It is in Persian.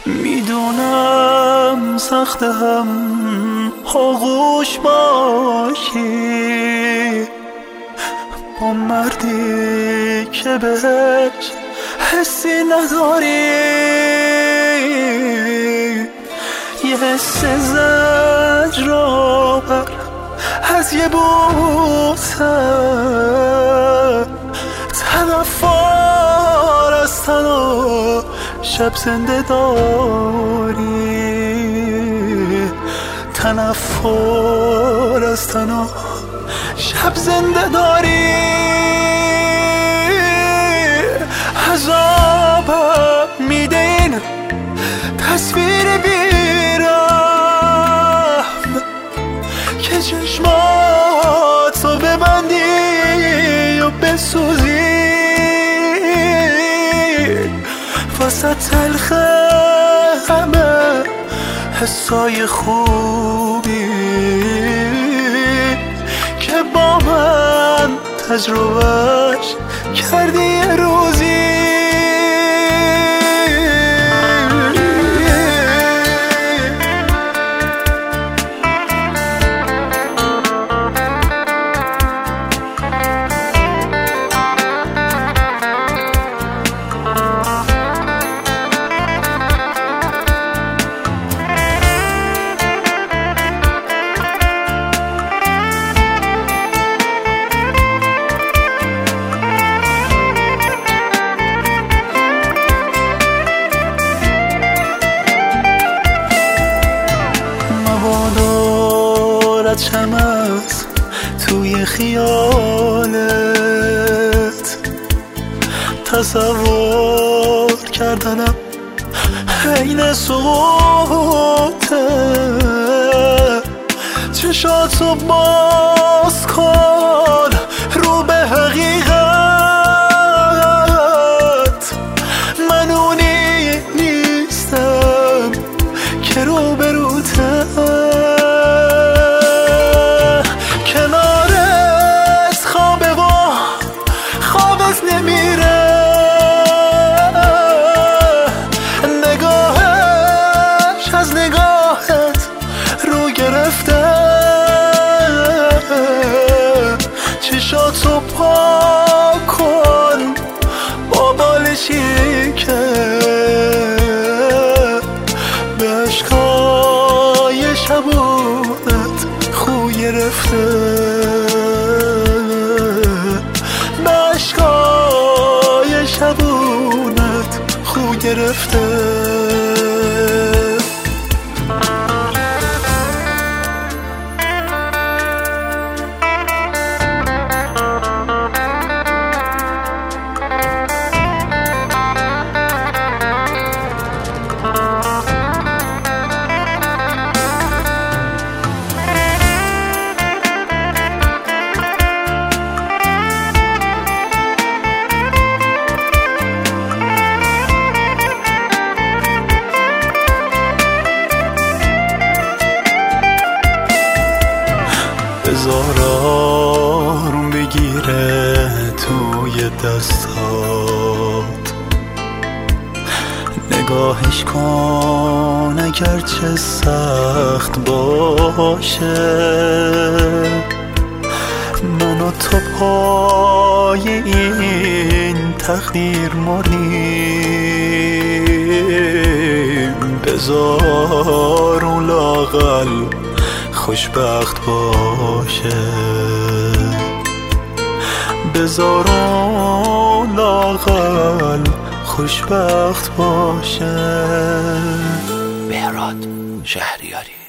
میدونم سخت هم آغوش باشی با مردی که بهش حسی نداری، یه حس زجرآور از یه بوسه، تنفر از تنها شب زنده داری، تنفر از تنها شب زنده داری. عذابم میده این تصویر بیرم که چشماتو ببندی و بسوزی، واسه تلخ همه حسای خوبی که با من تجربهش کردی یه روزی. چم از توی خیالت تصور کردنم حین سقوطه، چشاتو باز کن رو به حقیقت، من اونی نیستم که رو به روته، نمیره نگاهش از نگاهت رو گرفته، چشاتو پاک کن با بالشی که به عشقای شبونت خو گرفته، شبونت خو گرفته. بذار آروم بگیره توی دستات، نگاهش کن اگرچه سخت باشه، من و تو پای این تقدیر مردیم، بذار اون لااقل خوشبخت باشه، بذار اون لااقل خوشبخت باشه. بهراد شهریاری.